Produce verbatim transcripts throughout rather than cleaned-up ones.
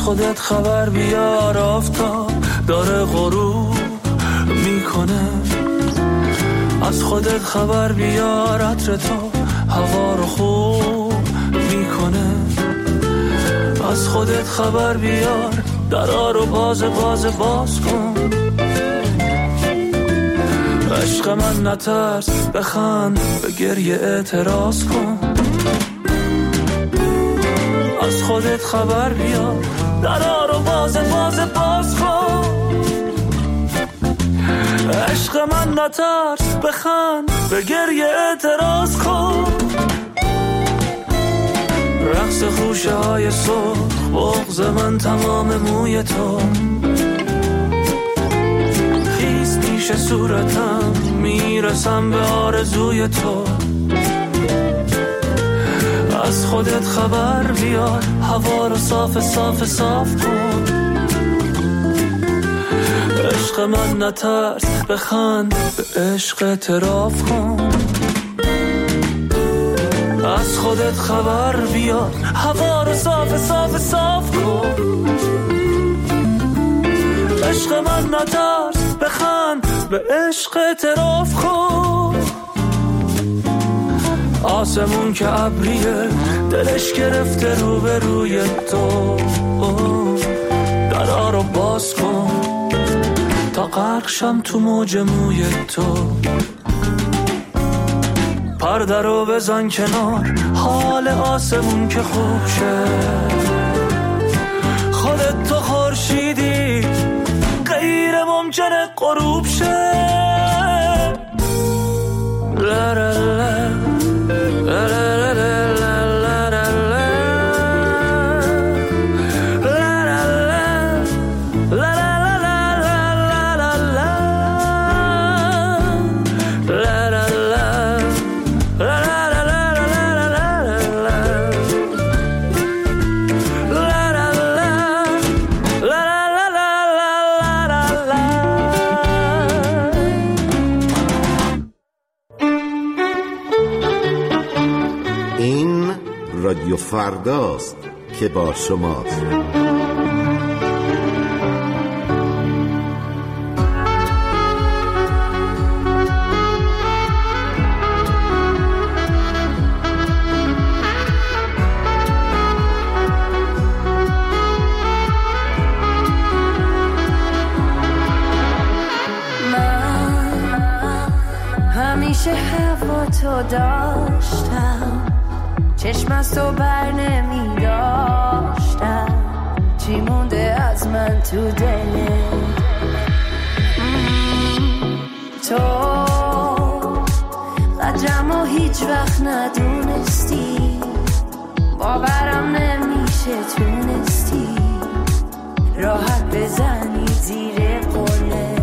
خودت خبر بیار، آفتاب داره غروب میکنه. از خودت خبر بیار، عطر تو هوا رو خوب میکنه. از خودت خبر بیار، درا رو باز باز باز کن. عشق من نترس، بخند، به گریه اعتراض کن. از خودت خبر بیار، درا رو باز باز باز کن. عشق من نترس، بخند، به گریه اعتراض کن. رقص خوشه های سرخ، بغض من تمام موی تو. خیس پیش صورتم، میرسم به آرزوی تو. از خودت خبر بیار، هوا رو صاف صاف صاف کن. عشق من نترس، بخند، به عشق اعتراف کن. از خودت خبر بیار، هوا رو صاف صاف صاف کن. عشق من نترس، بخند، به عشق اعتراف کن. آسمون که ابریه، دلش گرفته رو به روی تو. درا رو باز کن تا غرق شم تو موج موی تو. پرده رو بزن کنار، حال آسمون که خوب شه. خودت تو خورشیدی، غیر ممکنه غروب شه. لا لا لا لا لا لا لا لا رادیو فرداست که با شماست. من همیشه هوا تو داشتم، چشم از تو بر نمی داشتم. چی مونده از من تو دلت؟ تو قدرمو هیچ وقت ندونستی، باورم نمیشه تونستی راحت بزنی زیر قله.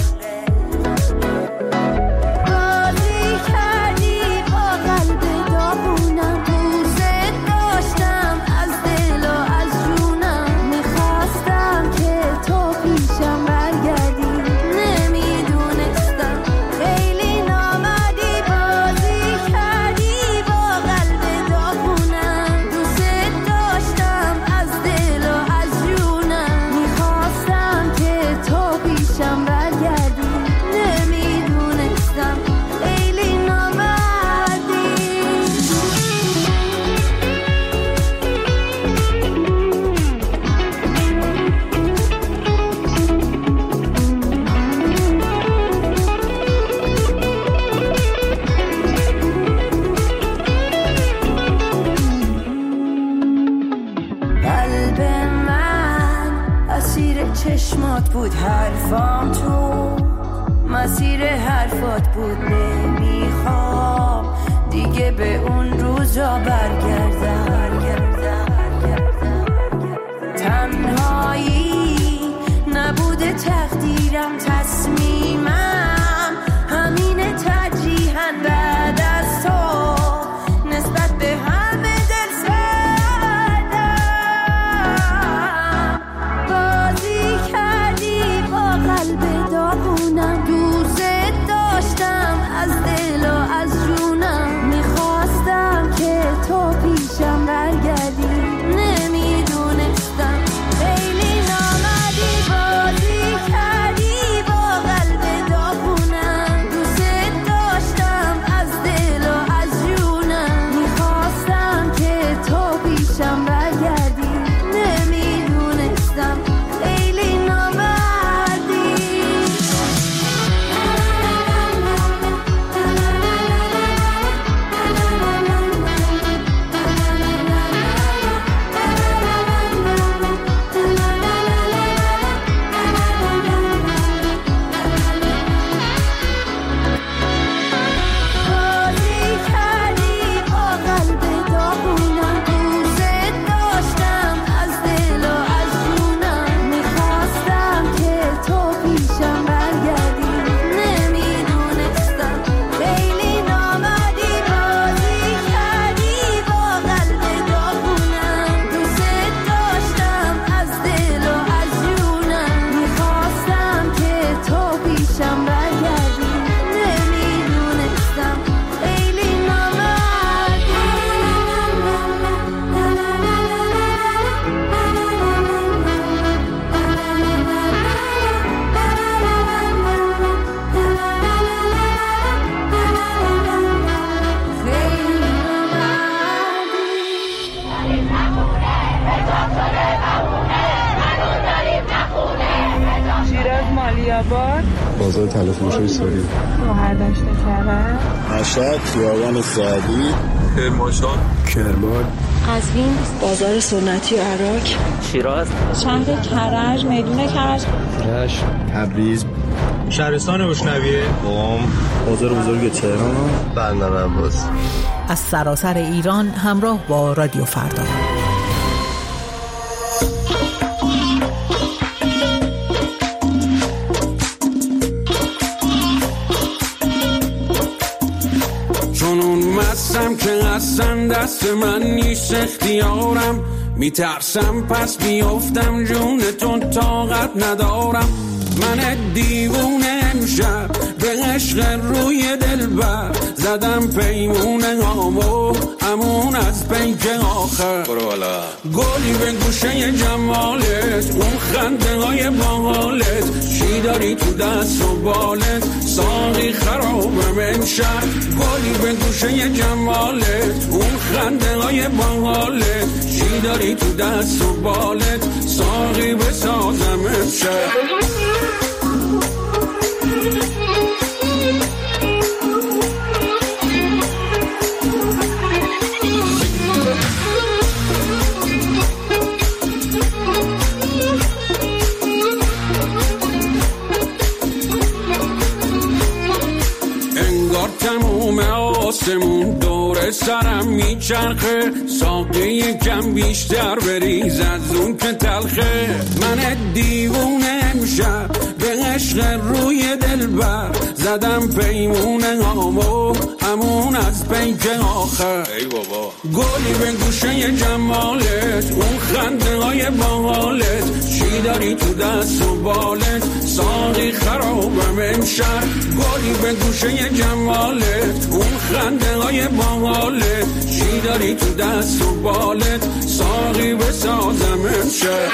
چشمات بود حرفام، تو مسیر حرفات بود. نمیخوام دیگه به اون روزا برگردم. تنهایی نبوده تقدیرم، تصمیمم همینه ترجیحاً بعد از تو نسبت به همه دل سردم. بازی کردی با قلب داغونم، دوست داشتم از دل و از جونم. میخواستم که تو بازار تلفروشی سوری، مهردشت کرد، مشهد، خیابان سعدی، کرمانشاه، کرمان، قزوین، بازار سنتی و عراق، شیراز، شهر کرج، میدون کرج، رشت، تبریز، شهرستان بوشنویه، قم، بازار بزرگ تهران، بندر عباس. از سراسر ایران همراه با رادیو فردا. چونون مستم که قصدم دست من نیست اختیارم، میترسم پس بیفتم جونتون طاقت ندارم. من دیوونه امشب به عشق روی دلبر زدم پیمونه هامو امون از پیک آخر. گلی به گوشه جمالت، اون خنده های باحالت، چی داری تو دست و بالت؟ ساقی خرابم امشب. گلی به گوشه جمالت، اون خنده های باحالت، چی داری تو دست و بالت؟ ساقی بسازم امشب. انگار تموم آسمون دور سرم میچرخه، ساقی یکم بیشتر بریز از اون که تلخه. من دیوونه امشب به عشق روی دلبر زدم پیمونه هامو همون از پیک آخر. ای بابا گلی به گوشه جمالت، اون خنده های باحالت، چی داری تو دست و بالت؟ ساقی خرابم امشب. گلی به گوشه جمالت، اون خنده های باحالت، چی داری تو دست و بالت؟ ساقی بسازم امشب.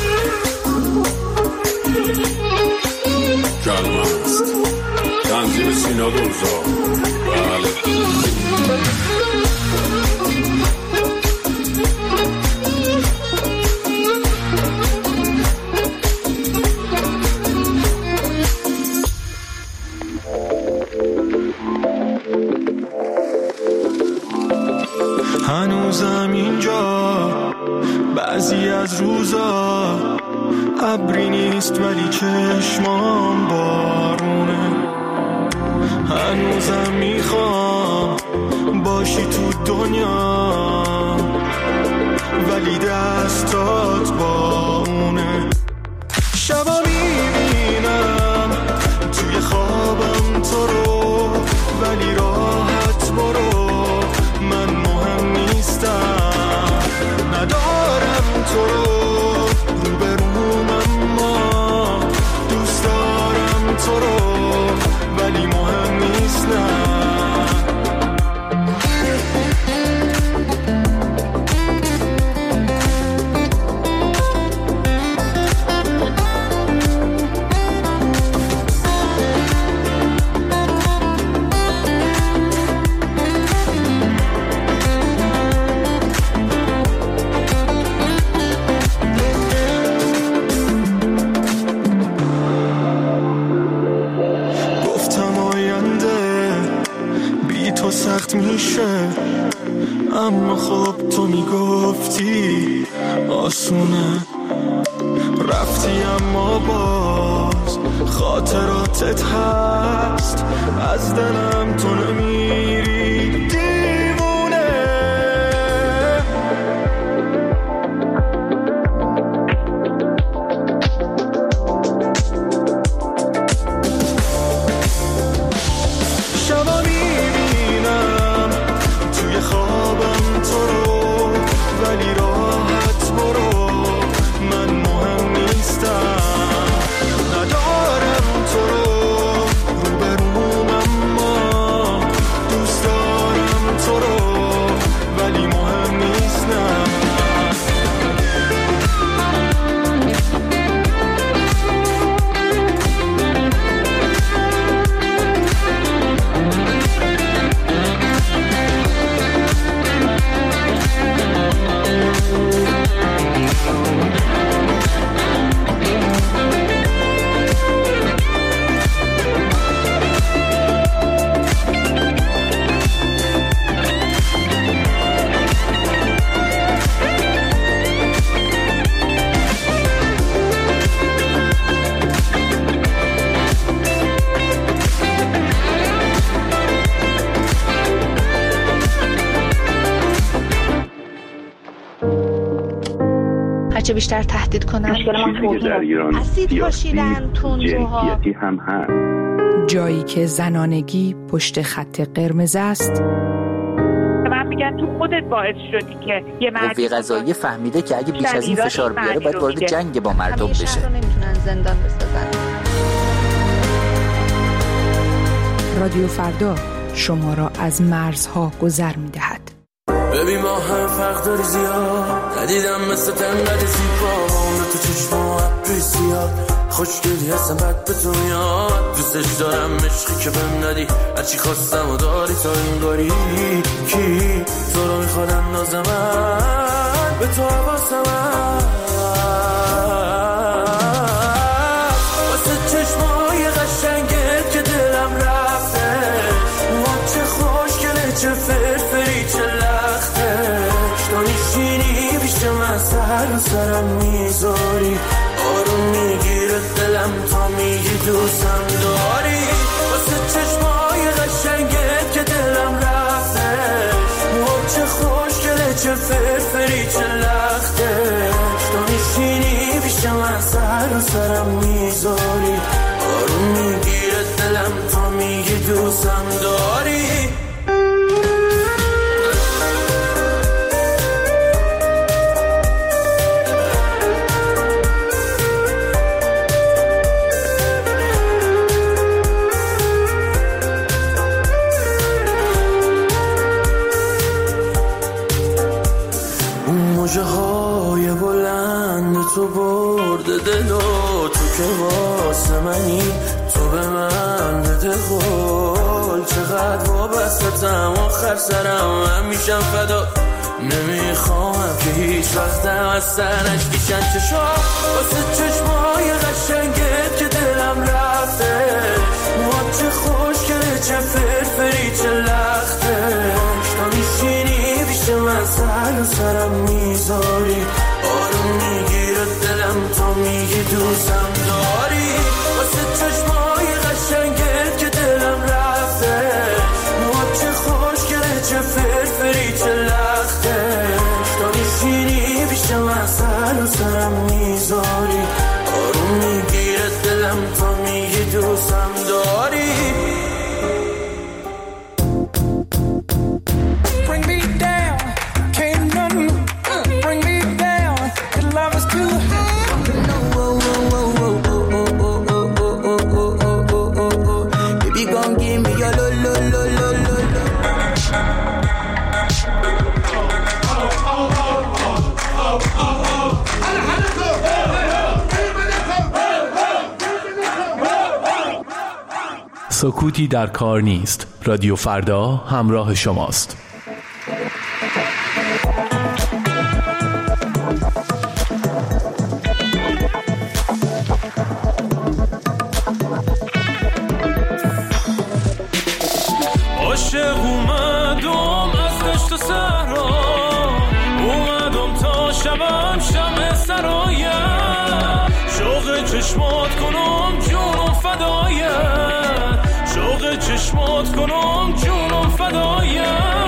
کلمه است تنظیم سینا دوزا. بله هنوزم اینجا بعضی از روزا ابری نیست ولی چشمام بارونه. هنوزم میخوام باشی تو دنیا ولی دستات با اونه. شبا میبینم توی خوابم تو رو ولی راحت برو، من مهم نیستم، ندارم تو رو روبروم اما دوست دارم تو رو ولی مهم نیستم. سخت میشه اما خب تو میگفتی آسونه. رفتی اما باز خاطراتت هست، از دلم تو نمیری دیوونه. شبا میبینم توی خوابم تو رو ولی راحت برو، من مهم نیستم، ندارم تو رو روبروم اما دوست دارم هرچه بیشتر تهدید کنن. چیزی که در ایران اسید پاشیدن تندروها، جنسیتی هم هست. جایی که زنانگی پشت خط قرمز است. من میگن تو خودت باعث شدی که یه مردی قوه قضاییه فهمیده که اگه بیش از این فشار بیاره باید وارد جنگ با مردم بشه. همیشه رو نمیتونن زندان بسازن. رادیو فردا شما را از مرزها گذر می‌دهد. ببین ما هم فرق داری زیاد، ندیدم مثل تنقل زیبا، اون تو چشم و عبری زیاد، خوشگلی هستم بد به تو میاد، دوستش دارم عشقی که بهم ندی، هرچی خواستم و داری تا این داری کی تو رو میخوادم نازمن به تو حواسم واسه چشمای قشنگت که دلم رفته، ما چه خوشگله چه فرفری چه لختش، تو میشینی پیش من سر و سرم میذاری، آروم میگیره دلم تا میگی دوستم داری، واسه چشمای قشنگت که دلم رفته، ما چه خوشگله چه فرفری چه لختش، تو میشینی پیش من سر و سرم میذاری، آروم میگیره دلم تا میگی دوستم داری. موجه های بلند تو برده دل و تو که واسه منی، تو به من بده قول، چقدر وابستم آخر سرم من میشم فدا، نمیخوام که هیچ وقتم از سرش بیشن چشا، واسه چشمای قشنگت که دلم رفته، ما چه خوشگله چه فرفری چه لختش، تو میشینی پیش من سر و سرم میذاری، آروم میگیره دلم تا میگی دوستم داری، واسه چشمای قشنگت که دلم رفته، ما چه خوشگله چه فرفری چه لختش، تو میشینی پیش من سر و سرم میذاری، آروم میگیره دلم تا میگی دوستم داری. سکوتی در کار نیست. رادیو فردا همراه شماست. عاشق اومدم از دشت و صحرا، اومدم تا شبم شمع سرایم، شوق چشمات کنم جونم فدایت، شوق چشمات کنم جونم فدایت،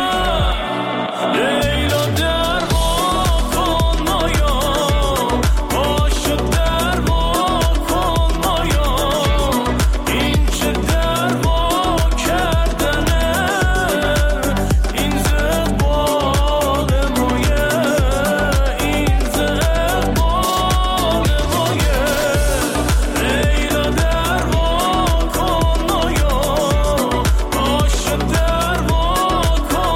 لیلا در وا کن مایا، پاشو در وا کن مایا، این چه در وا کردنه، این زقبال مایه، این زقبال مایه، لیلا در وا کن مایا، پاشو در وا کن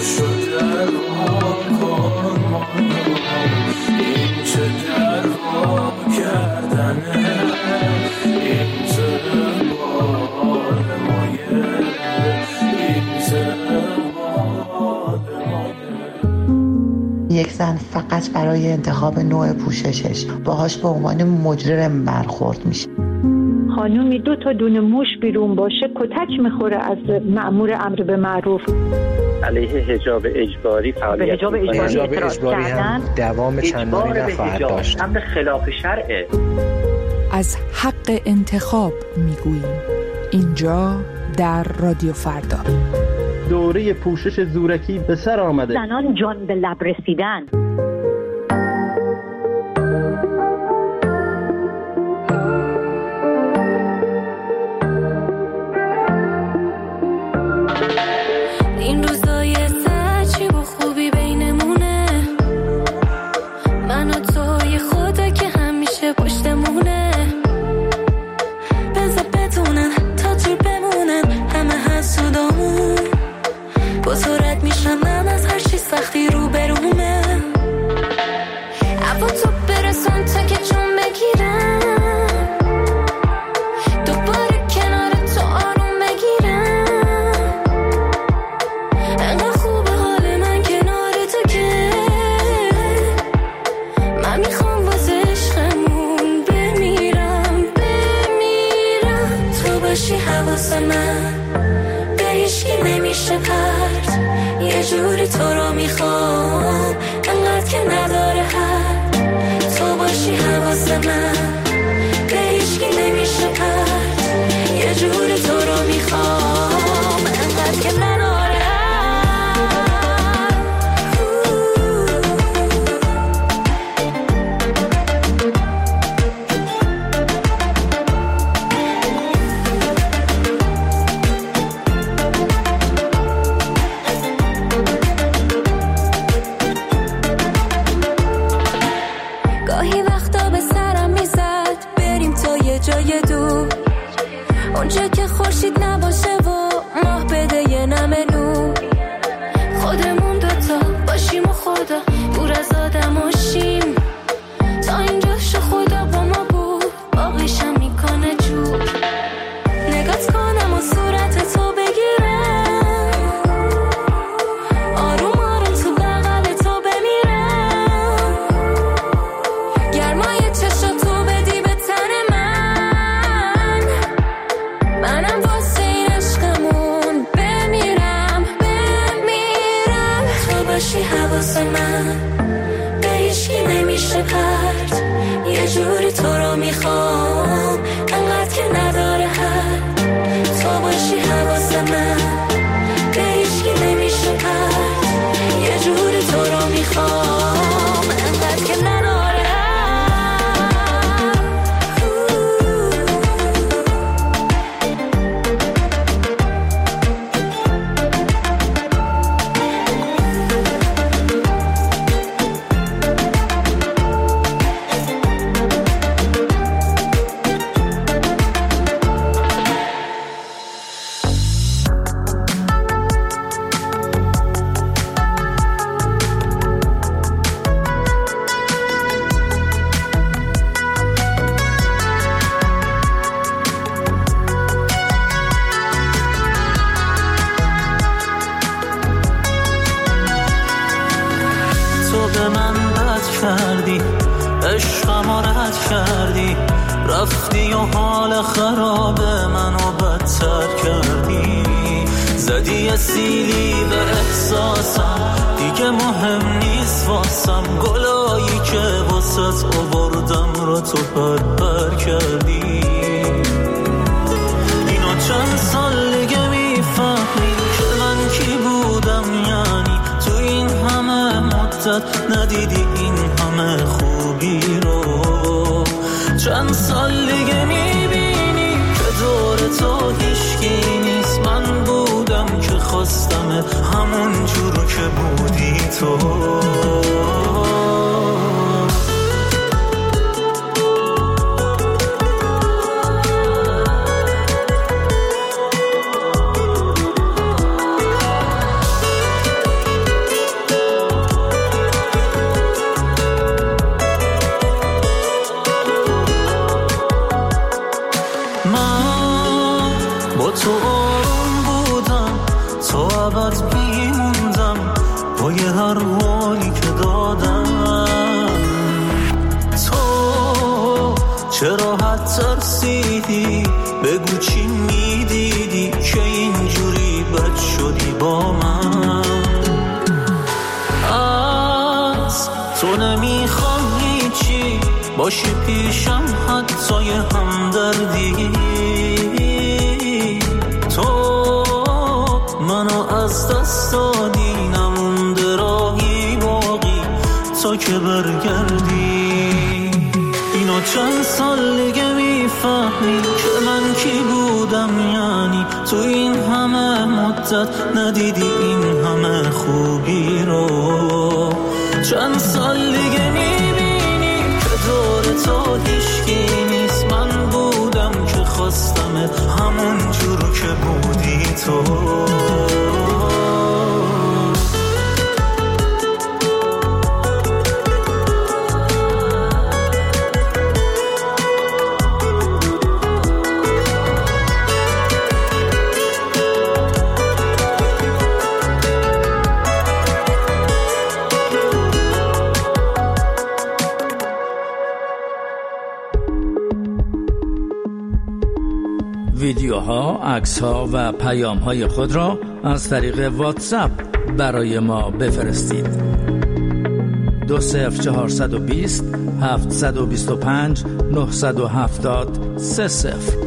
شد در کن مانو این چه در وا کردنه این چه بال مایه این چه بال مایه. یک زن فقط برای انتخاب نوع پوششش باهاش به عنوان مجرم برخورد میشه. خانومی دو تا دونه موش بیرون باشه کتک میخوره از مأمور امر به معروف. علیه حجاب اجباری فعالیت حجاب اجباری, حجاب اجباری هم دوام چندانی نخواهد داشت. امر خلاف شرعه. از حق انتخاب میگوییم اینجا در رادیو فردا. دوره پوشش زورکی به سر آمده. زنان جان به لب رسیدن. این روزای سچی با خوبی بینمونه من و تو یه خدا که همیشه پشتمونه بذار بدونن تا دور بمونن همه حسودامون با تو رد میشم من از هر چی سختی رو برومه اما تو برسون تا که جون بگیرم دوباره کنار تو آروم بگیرم انقدر خوبه حال من کنار تو که من میخوام واسه عشقمون بمیرم بمیرم تو باشی حواس من به هیچکی نمیشه پرد یه جوری تو رو میخوام انقدر که نداره حد تو باشی حواس من به هیچکی نمیشه پرد یه جوری تو رو میخوام انقدر که نداره حد. گاهی وقتا به سرم میزد بریم تا یه جای دور اونجا که خورشید نباشه و ماه بده یه نمه نور خودمون دوتا باشیم و خدا دور از آدم باشیم تا اینجا شو خدا با ما بود باقیشم میکنه جور نگات کنم و صورت تو بگیرم آروم آروم تو بغل تو بمیرم گرمای چشاتو بدی به تن من منم واسه این عشقمون بمیرم بمیرم تو باشی حواس من به هیچکی نمیشه پرد یه جوری تو رو میخوام انقدر که نداره حد تو باشی حواس من به هیچکی نمیشه پرد یه جوری تو رو میخوام انقدر که نداره حد. تو به من بد کردی عشقمو رد کردی رفتی و حال خراب منو بدتر کردی زدی یه سیلی به احساسم دیگه مهم نیست واسم گلایی که واسط آوردم رو تو پر پر کردی اینو چند سال دیگه میفهمی که من کی بودم یعنی تو این همه مدت ندیدی این همه خوبی رو چند سال دیگه میبینی که دور تو هیچکی نیست من بودم که خواستم همون جور که بودی تو با من. از تو نمیخوام هیچی باشی پیشم، حتی یه همدردی. تو منو از دست دادی، نمونده راهی باقی تا که برگردی. اینو چند سال دیگه میفهمی که من کی بودم، یعنی تو این همه مدت ندیدی این همه خوبی رو. چند سال دیگه میبینی که دور تو هیچکی نیست، من بودم که خواستمت همون جور که بودی تو. ویدیوها، عکس‌ها و پیام‌های خود را از طریق واتساپ برای ما بفرستید. دو صفر چهارصد و بیست هفتصد و بیست و پنج نهصد و هفتاد سه صفر.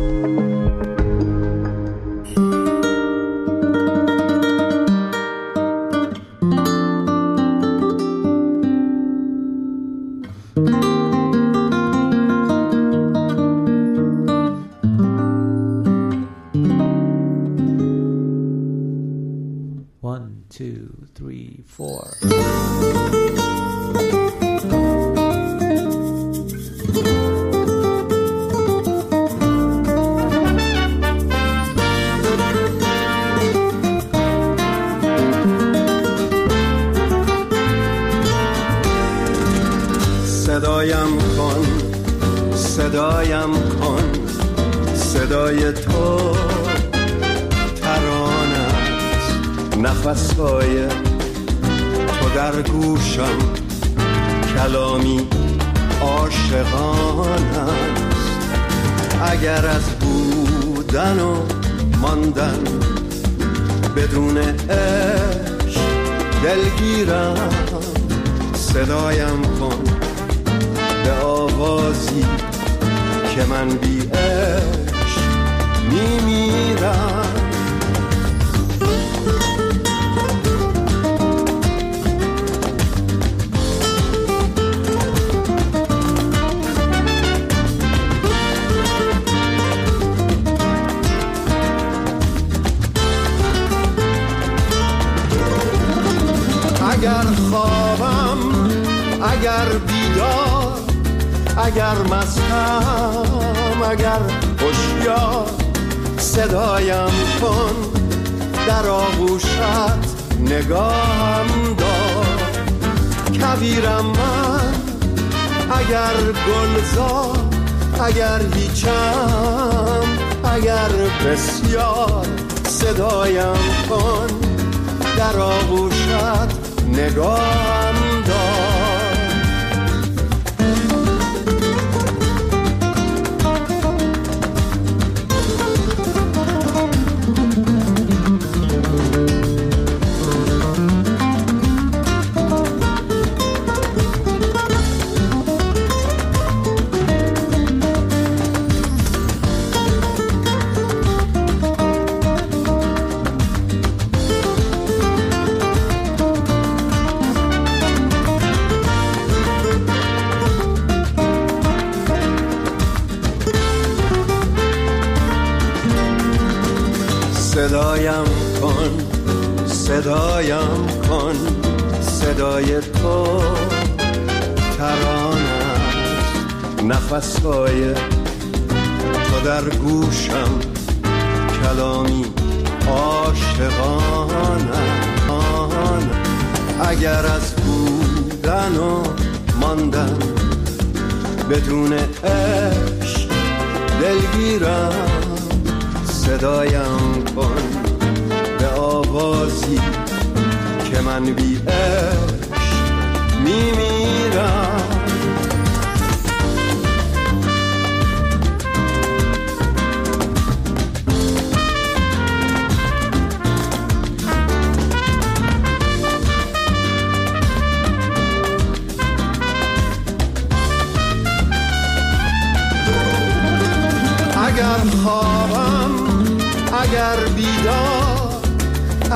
صدایم کن صدایم کن صدای تو ترانه است، نفس‌های تو در گوشم کلامی عاشقانه است. اگر از بودن و ماندن بدون عشق دلگیرم، صدایم کن به آوازی که من بی عشق میمیرم. اگر خوابم، اگر بیدار، اگر مستم، اگر هوشیار، صدایم کن در آغوشت نگاهم دار. کویرم من اگر گلزار، اگر هیچم، اگر بسیار، صدایم کن در آغوشت نگاهم دار. صدایم کن صدایم کن صدای تو ترانه است، نفس‌های تو در گوشم کلامی عاشقانه. اگر از بودن و ماندن بدون عشق دلگیرم، صدایم کن به آوازی که من بی عشق میمیرم.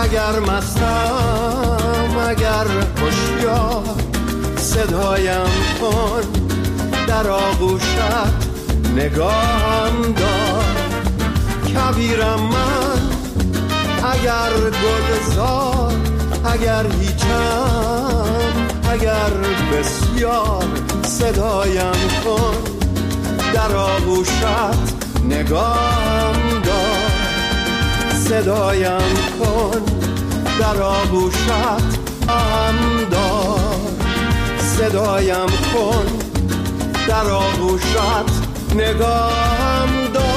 اگر مستم اگر هوشیار صدایم کن در آغوشت نگاهم دار کبیرم من اگر گلزار اگر هیچم اگر بسیار صدایم کن در آغوشت نگاهم دار صدایم کن در آغوشت هم دار صدایم کن در آغوشت نگاهم دار.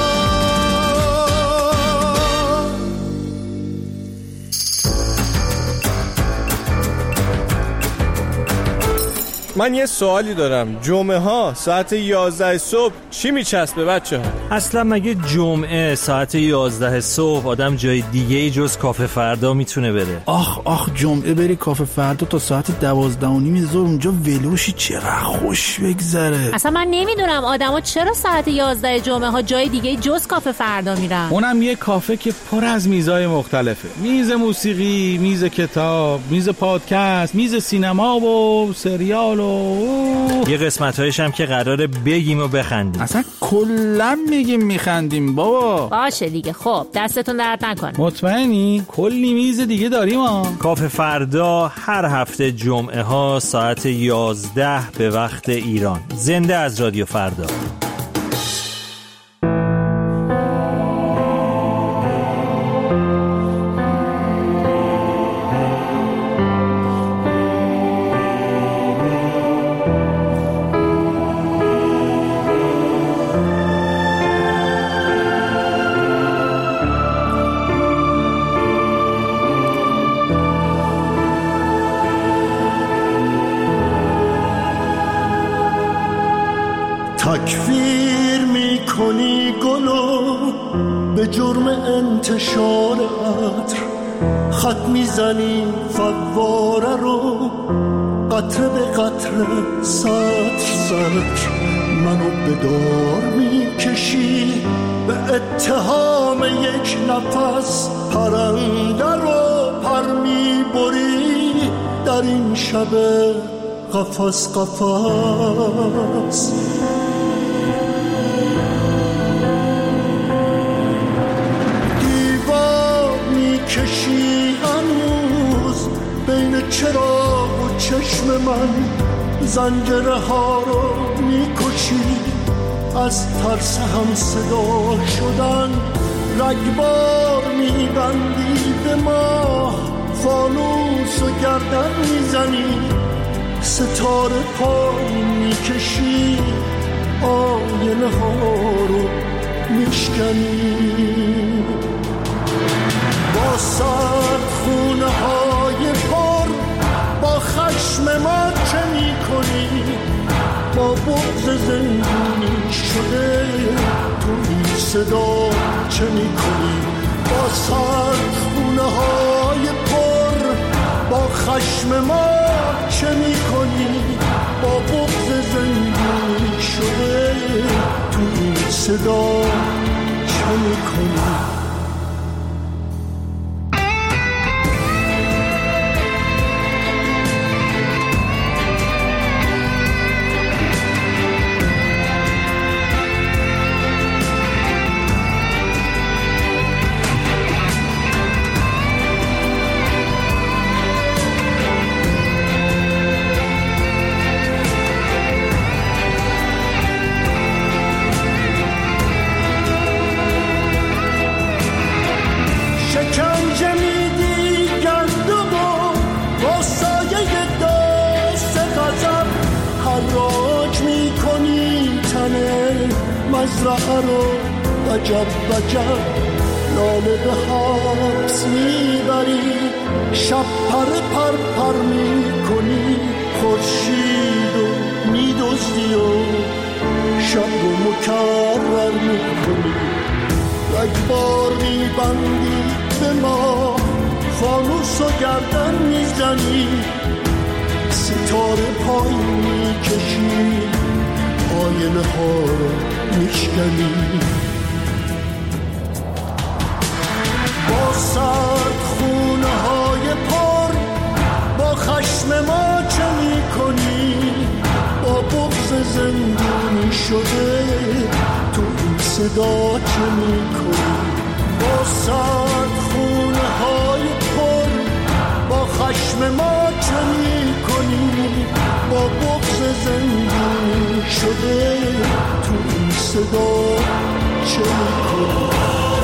من یه سوالی دارم، جمعه ها ساعت یازده صبح چی میچسبه بچه ها؟ اصلا مگه جمعه ساعت یازده صبح آدم جای دیگه ای جز کافه فردا میتونه بره؟ آخ آخ جمعه بری کافه فردا تا ساعت دوازده و نیم ظهر اونجا ولوشی چقدر خوش بگذره. اصلا من نمیدونم آدما چرا ساعت یازده جمعه ها جای دیگه جز کافه فردا میرن. اونم یه کافه که پر از میزای مختلفه، میز موسیقی، میز کتاب، میز پادکست، میز سینما و سریال و یه قسمت‌هایش هم که قراره بگیم و بخندیم. اصلا کلا میگیم میخندیم بابا. باشه دیگه، خب دستتون درد نکنه. مطمئنی؟ کلی میز دیگه داریم ها. کافه فردا هر هفته جمعه ها ساعت یازده به وقت ایران. زنده از رادیو فردا. تکفیر میکنی گلو به جرم انتشار عطر، خط میزنی فواره رو قطره به قطره سطر سطر، منو به دار میکشی به اتهام یک نفس، پرنده رو پر میبری در این شب قفس قفس. کشی هنوز بین چراغ و چشم من، زنجره ها رو میکشی از ترس هم صدا شدن، رگبار میبندی به ما فانوس و گردن میزنی، ستاره پای میکشی آینه ها رو میشکنی. با سرد خونه های پر با خشم ما چه می کنی، با بغض زندونی شده تو این صدا چه می کنی. با سرد خونه های پر با خشم ما چه می کنی، با بغض زندونی شده تو این صدا چه می کنی. مزرعه رو وجب وجب لاله به حبس میبری، شب پر پر پر میکنی خورشید و میدزدی و شب رو مکرر میکنی، رگبار میبندی به ما فانوس و گردن میزنی، ستاره پای میکشی آینه ها رو میشکنی. با سرد خونه های پر با خشم ما چه می کنی؟ با بغض زندونی شده تو این صدا چه می کنی؟ با سرد خونه های پر با خشم ما چه می کنی؟ با بغض زندونی شده تو این صدا چه می کنی؟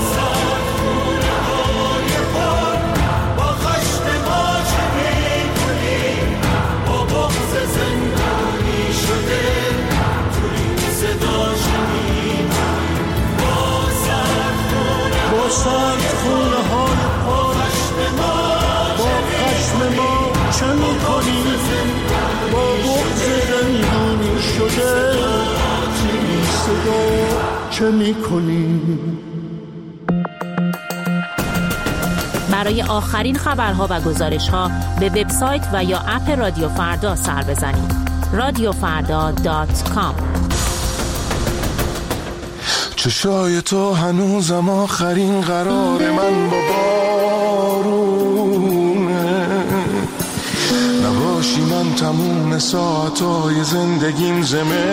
سرد خونه های پاش با خشم ما چه می کنی؟ با بغض زندونی شده این صدا چه می کنی؟ برای آخرین خبرها و گزارشها به وبسایت و یا اپ رادیو فردا سر بزنید. رادیو فردا دات کام. چشای تو هنوزم آخرین قرار من با بارونه، نباشی من تموم ساعتای زندگیم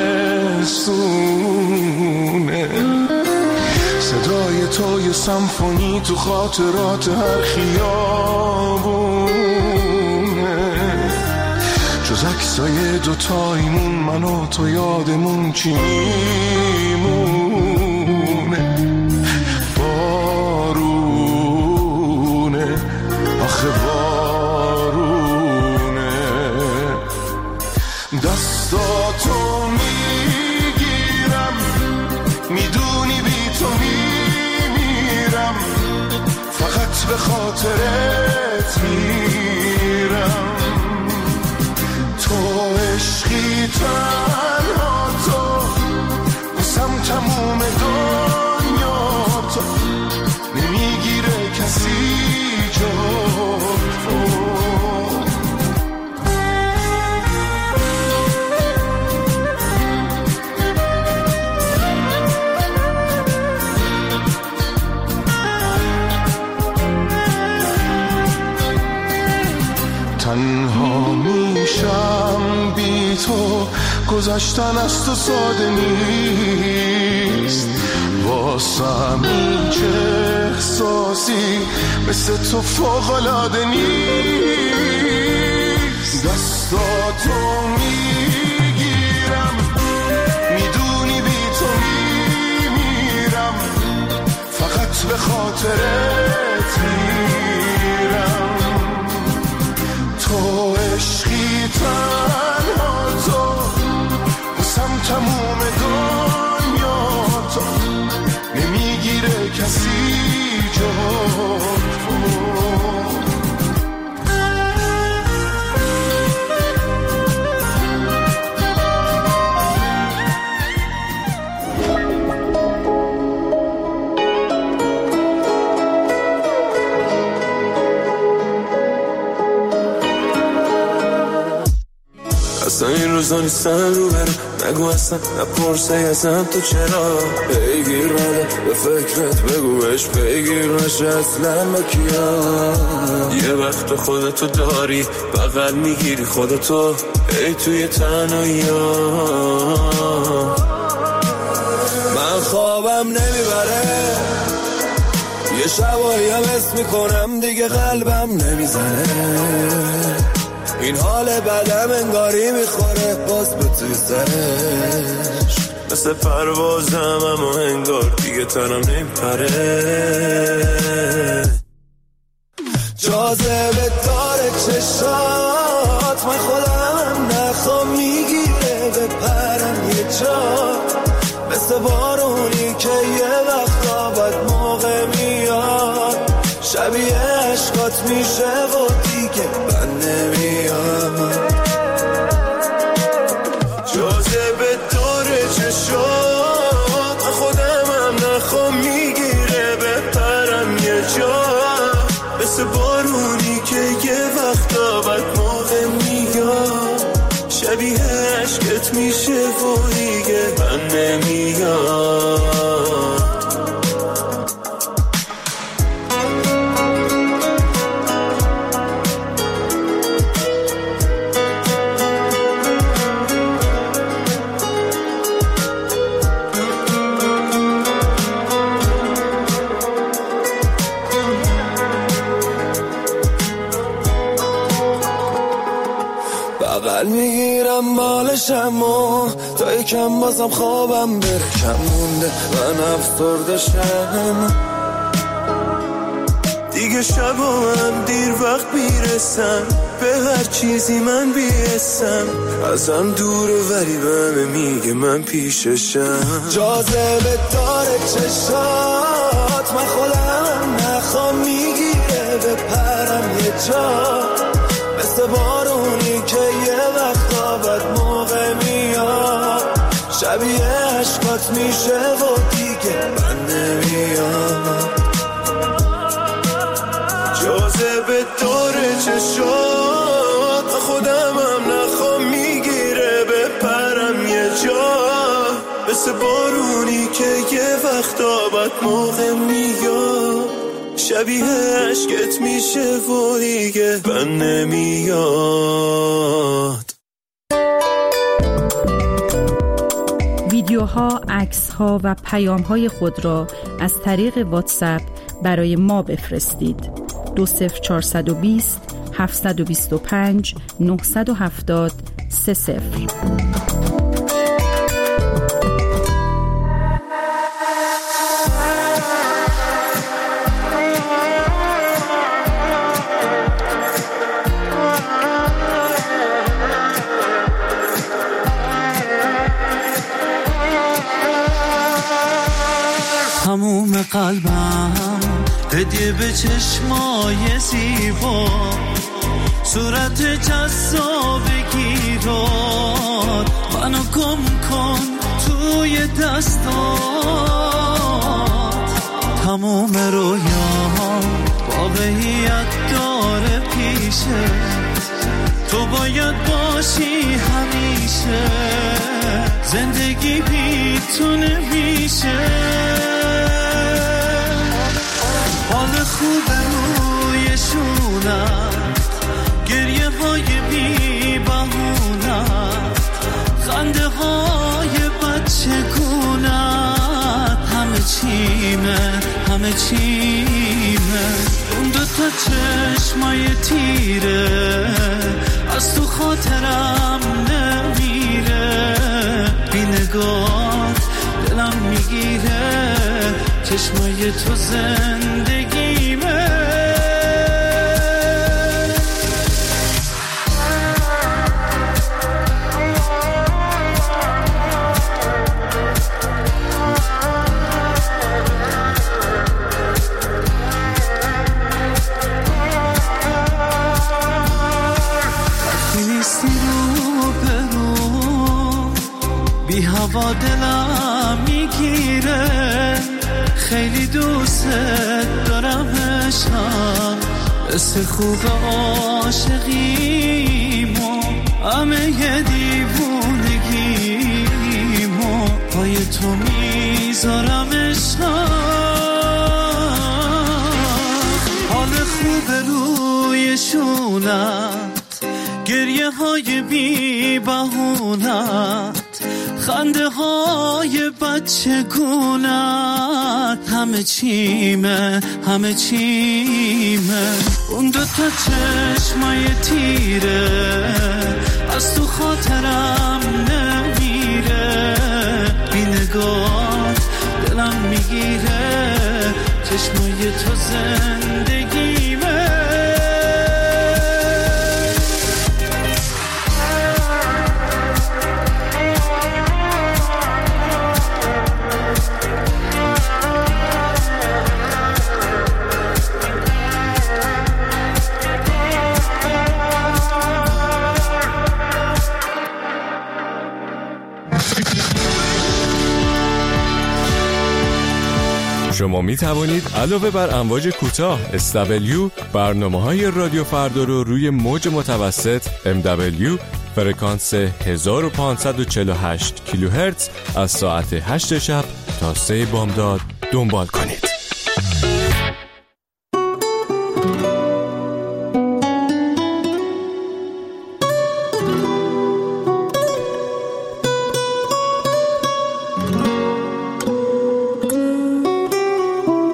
زمستونه. صدای تو یه سمفونی تو خاطرات هر خیابونه، جز عکسای دوتایمون من و تو یادمون چی میمونه؟ بارونه آخه بارونه، دستاتو میگیرم میدونی بی تو میمیرم، فقط به خاطرت میرم. تو عشقی تنها تو بسم تموم دنیا تو، نمیگیره کسی جا تو. تنها میشم بی تو، گذشتن از تو ساده نیست، واسم این چه احساسی مثل تو فوق‌العاده نیست. دستاتو میگیرم میدونی بی تو میمیرم، فقط به خاطرت میرم. تو عشقی تنها تو بسم تموم دنیا تو، نمیگیره کسی جا تو. اصلا این روزا نیستن رو برم، نگو اصلا نپرسه ازم تو چرا پیگیر منه، به فکرت بگو بهش پیگیر نشه اصلا با کیا. یه وقت خودتو داری بغل میگیری خودتو ای توی تنهایی ها. من خوابم نمیبره، یه شبایی هم اسم میکنم دیگه قلبم نمیزنه، این حال بدم انگاری میخوره باز به توی سرش، مثل پروازم اما انگار دیگه تنم نمیپره. جاذبه داره چشات، من خودم نخوام میگیره بپرم یه جا، مثل بارونی که یه وقتا بد موقع میاد، شبیه عشقات میشه و دیگه من نمیام. جاذبه داره چشات، من خودم هم نخوام میگیره بپرم یه جا، مثل بارونی که یه وقتا بد موقع میاد، شبیه عشقت میشه و دیگه من نمیام. حل میگیرم بالشم و تا یکم بازم خوابم بره کم مونده من افسردشم دیگه شب و من دیر وقت میرسم به هر چیزی من بیستم ازم دوره ولی بهمه میگه من پیششم جاذبه داره چشات من خودم نخوام میگیره به پرم یه جا مثل بارونی که یه وقتا بد موقع میاد شبیه عشقات میشه و دیگه من نمیاد جاذبه داره چشات خودم هم نخوام میگیره به پرم یه جا مثل بارونی که یه وقتا بد موقع میاد شبیه عشقت میشه و دیگه من نمیاد ویدیوها، عکس‌ها و پیام‌های خود را از طریق واتساپ برای ما بفرستید. دو صفر چهارصد و بیست هفتصد و بیست و پنج نهصد و هفتاد سه صفر. تموم قلبم هدیه به چشمای زیبا صورت جذابگی رو منو گم کن توی دستات تموم رویام واقعیت داره پیشه تو باید باشی همیشه زندگی بیتونه میشه حال خوب روی شونت گریه های بی بهونت خنده های بچه گونت همه چیمه همه چیمه اون دوتا چشمای تیره از تو خاطرم نمیره بی نگات دلم میگیره چشمای تو زندگیمه بی هوا دلم میگیره خیلی دوست دارم عشقم مثل خوب عاشقیمو همه یه دیوونگیمو پای تو میذارم عشقم حال خوب روی شونت گریه های بی بهونت خنده های بچه گونت همه چیمه همه چیمه اون دوتا چشمای تیره از تو خاطرم نمیره بی نگات دلم میگیره چشمای تو زندگیمه شما می توانید علاوه بر امواج کوتاه اس دبلیو برنامه‌های رادیو فردا رو روی موج متوسط ام دبلیو فرکانس هزار و پانصد و چهل و هشت کیلوهرتز از ساعت هشت شب تا سه بامداد دنبال کنید.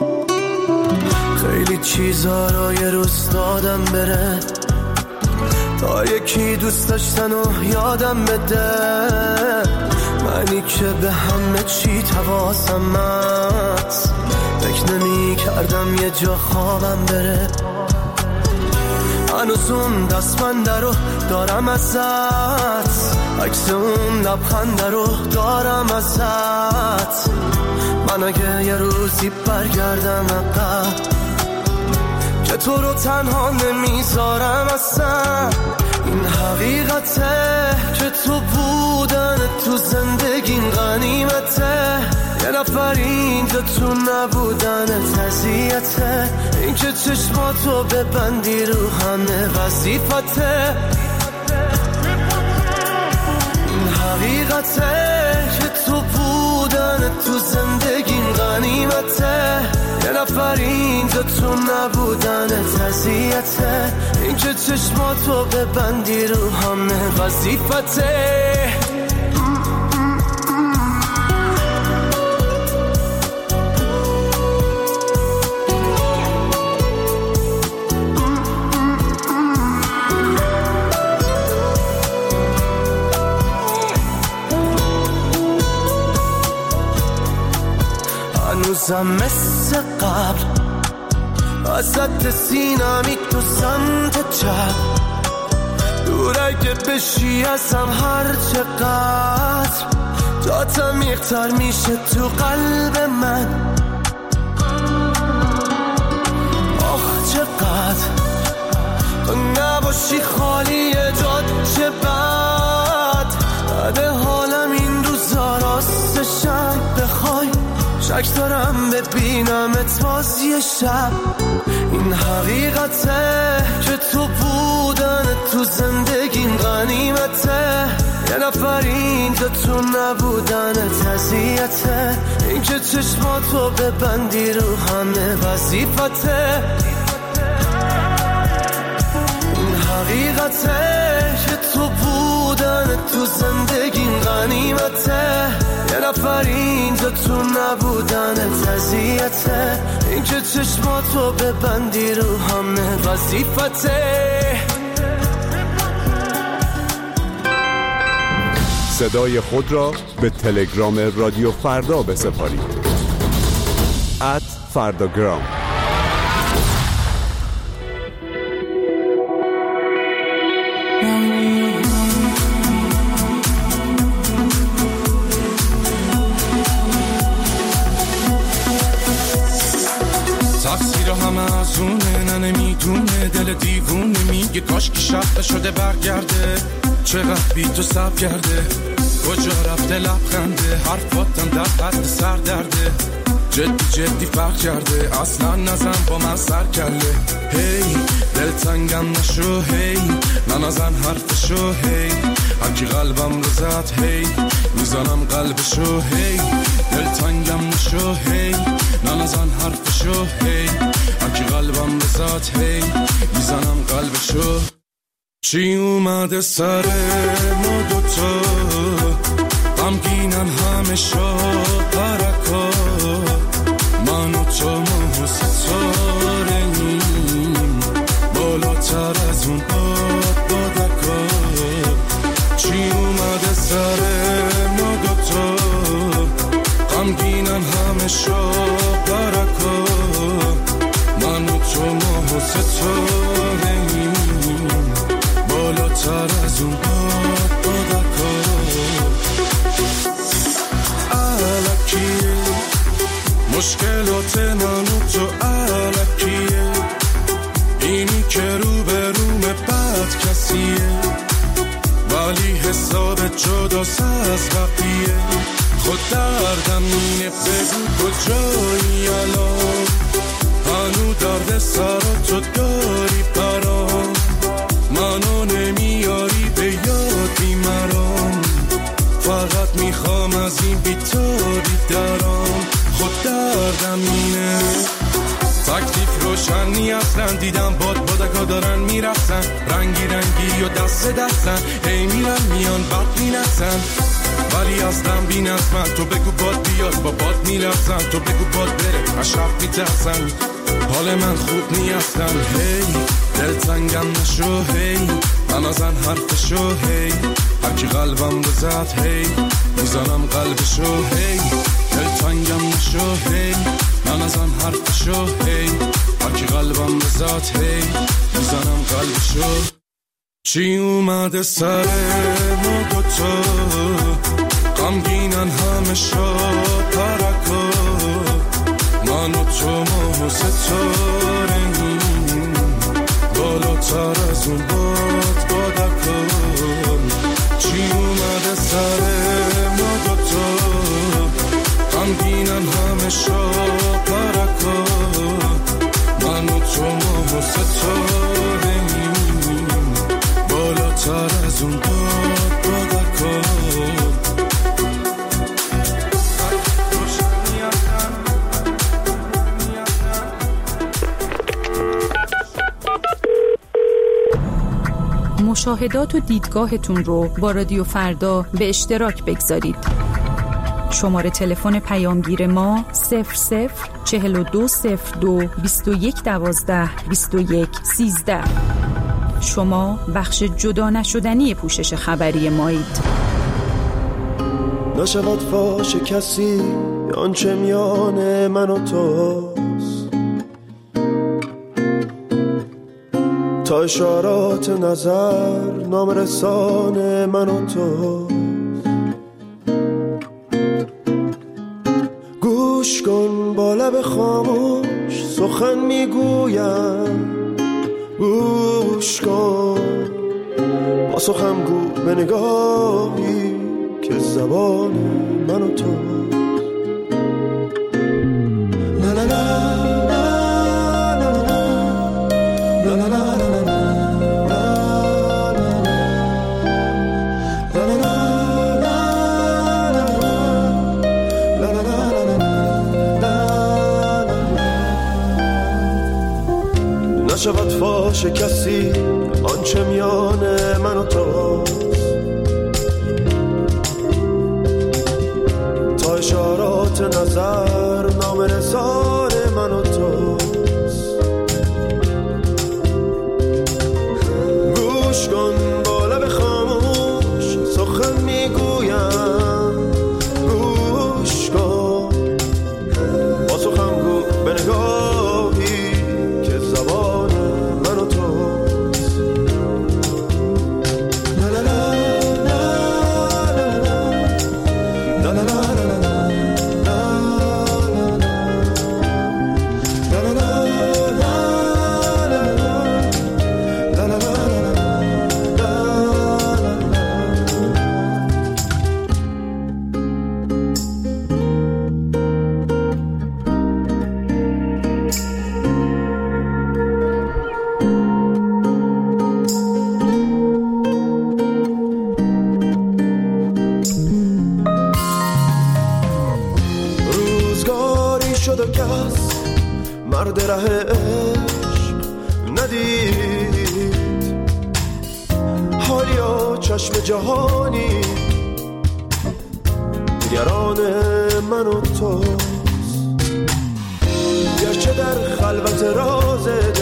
چیزا رو یه روز دادم بره تا یکی دوست داشتن و یادم بده، منی که به همه چی تواسم هست، فکر نمی کردم یه جا خوابم بره. هنوز اون دستبنده رو دارم ازت، عکس اون لبخنده رو دارم ازت. من اگه یه روزی برگردم عقب، که تو رو تنها نمیذارم اصلا. این حقیقته که تو بودن تو زندگیم غنیمته، یه نفر اینجا تو نبودن تزیته. این که چشماتو ببندی رو همه وظیفته. این حقیقته که تو بودن تو زندگیم غنیمته، یه نفر اینجا تو نبودن تزیته. این که چشماتو ببندی رو همه وظیفته. هنوزم مثل قبل ازت سینمی تو سمت چپ، دور اگه بشی ازم هر چقدر، جات عمیق‌تر میشه تو قلب من. آخ چقدر تو نباشی خالی جات، چه بد بده حالم این روزا راستشم. بخوای شک دارم ببینمت باز یه شب. این حقیقته که تو بودن تو زندگیم غنیمته، یه نفر اینجا تو نبودن تزیته. این که چشماتو ببندی رو همه وظیفته. این حقیقته که تو بودن تو زندگیم غنیمته، یه نفر اینجا تو نبودن تزیته. این که چشماتو ببندی رو همه وظیفته. صدای خود را به تلگرام رادیو فردا بسپارید. ات فرداگرام. زونه نمیدونه، دل دیوونه میگه کاش که شب شده برگرده. چقدر بی تو سب کرده، کجا رفته لبخنده، حرفاتم در حد سر درده. جدی جدی فرق کرده، اصلا نزن با من سر کله. هی دل تنگم نشو، هی ننازن حرفشو، هی هرکی قلبم رو زد، هی میزنم قلبشو. هی دل تنگم نشو، هی ننازن حرفشو، هی هرکی قلبم رو زد، هی میزنم قلبشو. چی اومده سر ما دوتا، غمگینن همه شب پرکا. من و تو ما ستاره‌ایم، بالاتر از اون باد بادکا. چی اومده سر ما دوتا، غمگینن همه شب پرکا. من و تو ما ستاره‌ایم، بالاتر از اون باد بادکا. الکیه مشکلات من و تو، الکیه اینی که رو به روم بد کسیه، ولی حساب جداست از بقیه. خود دردم اینه بگو کجایی الان، هنو درد سر تو داری برام. منو نمیاری به یادی مرام، فقط میخوام از این بیتاری درام. خود دردم اینه تکلیف روشنی اصلا، دیدم باد بادکا دارن میرسن، رنگی رنگی و دست دستن، هی میرن میان بد مینسن، ولی اصلا بین از من. تو بگو باد بیاد با باد میرسن، تو بگو باد بره از شب میترسن. حال من خوب نیستم هی دلتنگم نشو هی من ازن حرفشو هی هرکی قلبم رو زد هی میزنم قلبشو هی دلتنگم نشو هی من ازن حرفشو هی هرکی قلبم رو زد هی میزنم قلبشو. چی اومده سر ما دوتا غمگینن همه شا پرکا من و تو ما ستاره‌ایم بالاتر از اون باد بادکن. چی اومده سر ما دوتا غمگینن همه شا پرکا من و تو ما ستاره‌ایم بالاتر از اون باد بادکن. مشاهدات و دیدگاهتون رو با رادیو فردا به اشتراک بگذارید. شماره تلفن پیامگیر ما صفر صفر چهل و دو صفر دو بیست و یک دوازده بیست و یک سیزده. شما بخش جدا نشدنی پوشش خبری مایید. نشود فاش کسی آنچه میان من و توست، تا اشارات نظر نام رسان من و توست. گوش کن با لب خاموش سخن میگویم، گوش کن با سخن گو به نگاهی که زبان من و تو. لا لا لا نشود فاش کسی آنچه میان من و توست، تا اشارات نظر نام رسان من و توست. گوش کن با لب خاموش سخن میگویم، گوش کن با سخن گو به نگاهی که زبان من و توست. لا لا لا لا لا لا شد و کس مرد ره عشق ندید، حالیا چشم جهانی نگران من و توست. گرچه در خلوت رازت